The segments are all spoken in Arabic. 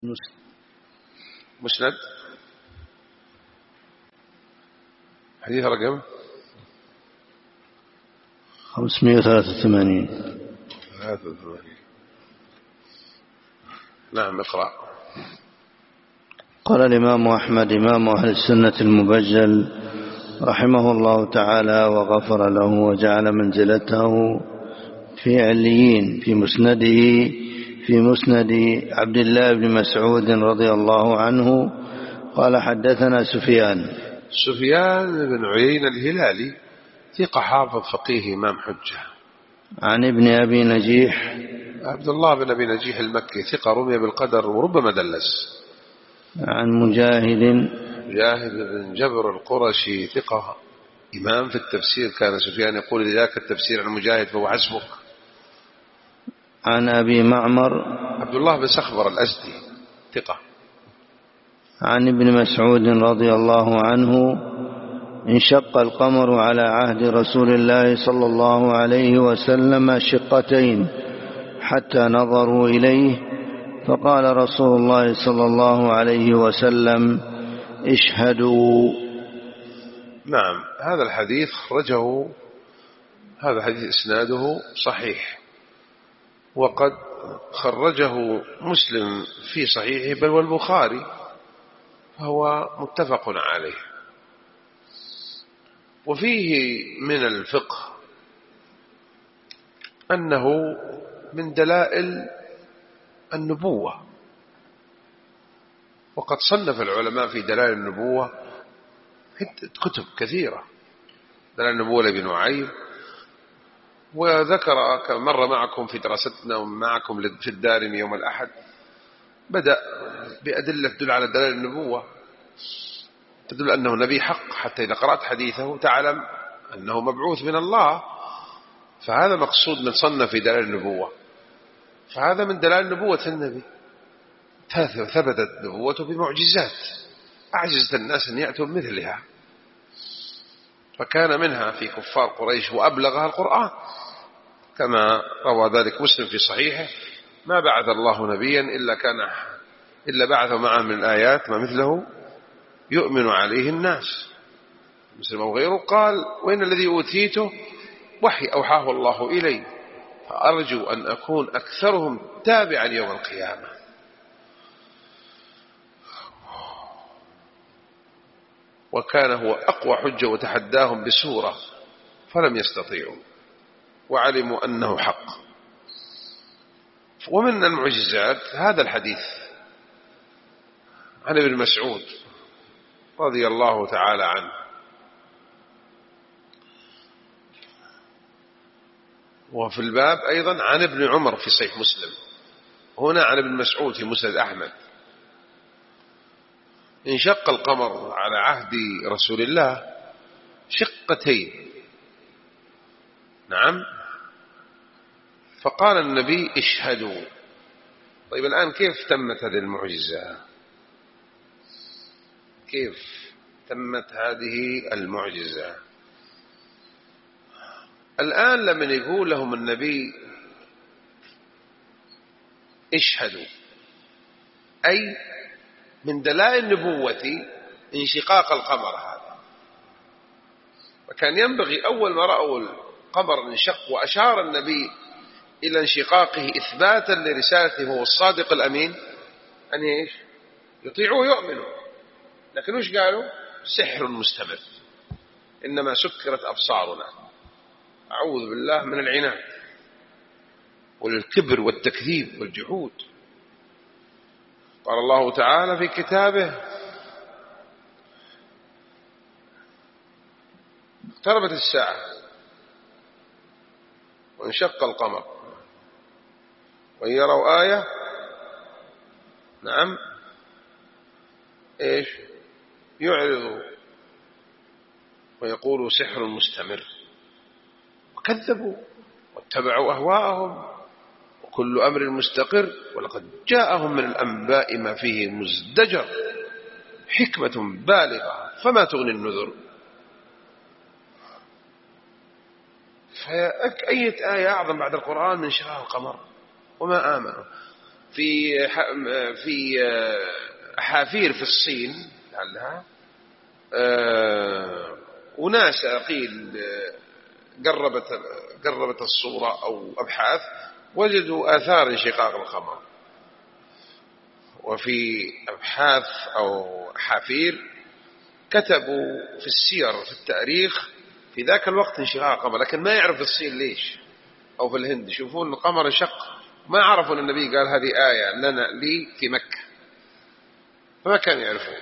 مسند حديث رقم 583. نعم اقرأ. قال الإمام أحمد إمام أهل السنة المبجل رحمه الله تعالى وغفر له وجعل منزلته في عليين في مسند عبد الله بن مسعود رضي الله عنه قال حدثنا سفيان بن عيينة الهلالي ثقة حافظ فقيه إمام حجة. عن ابن أبي نجيح عبد الله بن أبي نجيح المكي ثقة رمي بالقدر وربما دلس. عن مجاهد بن جبر القرشي ثقة إمام في التفسير، كان سفيان يقول لذاك التفسير عن مجاهد فهو حسبك. عن أبي معمر عبد الله بن سخبر الأزدي ثقة. عن ابن مسعود رضي الله عنه انشق القمر على عهد رسول الله صلى الله عليه وسلم شقتين حتى نظروا إليه فقال رسول الله صلى الله عليه وسلم اشهدوا. نعم هذا الحديث خرجه، هذا حديث إسناده صحيح، وقد خرجه مسلم في صحيحه بل والبخاري، فهو متفق عليه. وفيه من الفقه أنه من دلائل النبوة، وقد صنف العلماء في دلائل النبوة كتب كثيرة. دلائل النبوة لابن نعيم، وذكر مر معكم في دراستنا ومعكم في الدارمي يوم الأحد، بدأ بأدلة تدل على دلائل النبوة، تدل أنه نبي حق، حتى إذا قرأت حديثه تعلم أنه مبعوث من الله، فهذا مقصود من صنف في دلائل النبوة. فهذا من دلائل نبوة النبي، ثبتت نبوته بمعجزات أعجزت الناس أن يأتوا بمثلها، فكان منها في كفار قريش وأبلغها القرآن، كما روى ذلك مسلم في صحيحه: ما بعث الله نبيا إلا بعث معه من الآيات ما مثله يؤمن عليه الناس. مسلم وغيره قال: وإن الذي أوتيته وحي أوحاه الله إلي، فأرجو أن أكون أكثرهم تابعا يوم القيامة. وكان هو أقوى حجة وتحداهم بسورة فلم يستطيعوا وعلموا أنه حق. ومن المعجزات هذا الحديث عن ابن مسعود رضي الله تعالى عنه. وفي الباب أيضا عن ابن عمر في صحيح مسلم، هنا عن ابن مسعود في مسند أحمد: انشق القمر على عهد رسول الله شقتين. نعم. فقال النبي: اشهدوا. طيب الآن كيف تمت هذه المعجزة؟ كيف تمت هذه المعجزة؟ الآن لمن يقول لهم النبي اشهدوا، أي من دلائل نبوتي انشقاق القمر هذا، وكان ينبغي أول ما رأوا القمر انشق وأشار النبي إلى انشقاقه إثباتا لرسالته هو الصادق الأمين أن يطيعوا ويؤمنوا. لكن وش قالوا؟ سحر مستمر، إنما سكرت أبصارنا. أعوذ بالله من العناد والكبر والتكذيب والجحود. قال الله تعالى في كتابه: اقتربت الساعة وانشق القمر وإن يروا آية نعم يعرضوا ويقولوا سحر مستمر، وكذبوا واتبعوا أهواءهم وكل أمر مستقر، ولقد جاءهم من الأنباء ما فيه مزدجر، حكمة بالغة فما تغني النذر. فأية آية أعظم بعد القرآن من انشقاق القمر؟ وما آمنوا. في أحافير في الصين لعلها وناس قيل قربت الصورة أو أبحاث وجدوا آثار انشقاق القمر. وفي أبحاث أو أحافير كتبوا في السير في التاريخ في ذاك الوقت انشقاق القمر، لكن ما يعرف في الصين ليش، أو في الهند يشوفون القمر انشق، ما عرفوا أن النبي قال هذه آية لنا لي في مكة، فما كانوا يعرفون.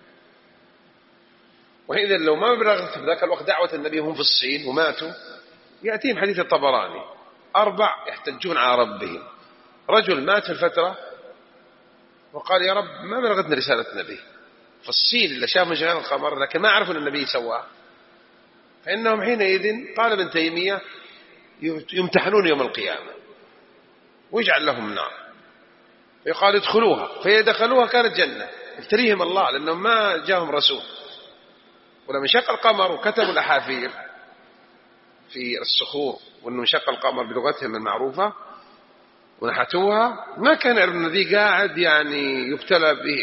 وإذا لو ما بلغت في ذاك الوقت دعوة النبي هم في الصين وماتوا، يأتيهم حديث الطبراني 4 يحتجون على ربهم. رجل مات في الفترة وقال يا رب ما بلغتنا رسالة النبي في الصين اللي شافوا انشقاق القمر لكن ما عرفوا أن النبي سواه، فإنهم حينئذ قال ابن تيمية يمتحنون يوم القيامة ويجعل لهم نار، يقال ادخلوها، فيدخلوها كانت جنة، ابتليهم الله لأنهم ما جاءهم رسول. ولما انشق القمر وكتبوا الأحافير في الصخور وأنه انشق القمر بلغتهم المعروفة ونحتوها، ما كان يعرف النبي قاعد يعني يبتلى به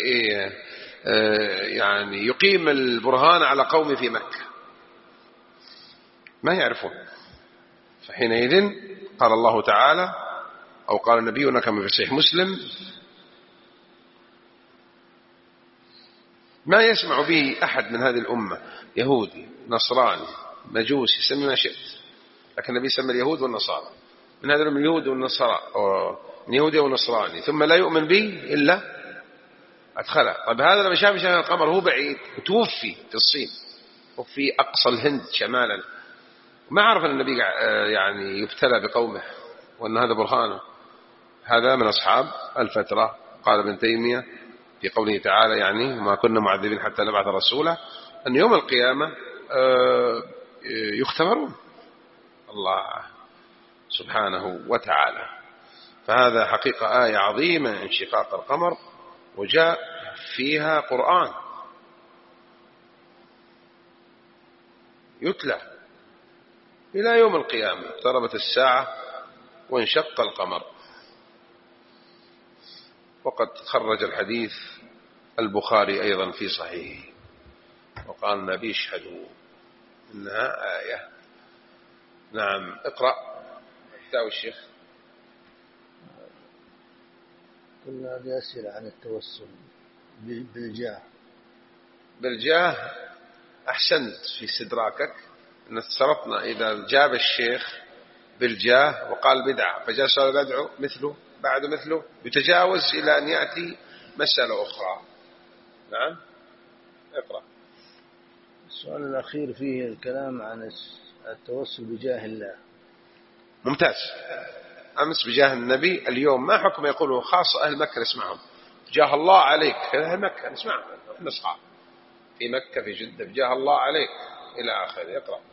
يعني يقيم البرهان على قوم في مكة، ما يعرفون. فحينئذ قال الله تعالى أو قال نبينا كما في صحيح مسلم ما يسمع به أحد من هذه الأمة، يهودي نصراني مجوسي سمي ما شئت، لكن النبي سمى اليهود والنصارى من هذا الأمة، اليهود والنصارى من يهودي ونصراني ثم لا يؤمن به إلا أدخله. طيب هذا لما شاف شهر القمر هو بعيد وتوفي في الصين وفي أقصى الهند شمالا، ما عرف أن النبي يعني يبتلى بقومه وأن هذا برهانه. هذا من أصحاب الفترة. قال ابن تيمية في قوله تعالى يعني ما كنا معذبين حتى نبعث رسولا، أن يوم القيامة يختبرون الله سبحانه وتعالى. فهذا حقيقة آية عظيمة انشقاق القمر، وجاء فيها قرآن يتلى إلى يوم القيامة. اقتربت الساعة وانشق القمر. وقد خرج الحديث البخاري أيضا في صحيحه وقال النبي اشهدوا إنها آية. نعم اقرأ احتاوي الشيخ. كنا بأسئلة عن التوسل بالجاه. أحسنت في استدراكك أن افترضنا إذا جاب الشيخ بالجاه وقال بدعة فجاء سؤال يدعو مثله بعد مثله يتجاوز إلى أن يأتي مسألة أخرى. نعم اقرأ. السؤال الأخير فيه الكلام عن التوسل بجاه الله. ممتاز. أمس بجاه النبي، اليوم ما حكم يقوله خاصة أهل مكة نسمعهم جاه الله عليك، أهل مكة نسمعهم نصحى في مكة في جدة بجاه الله عليك إلى آخره. اقرأ.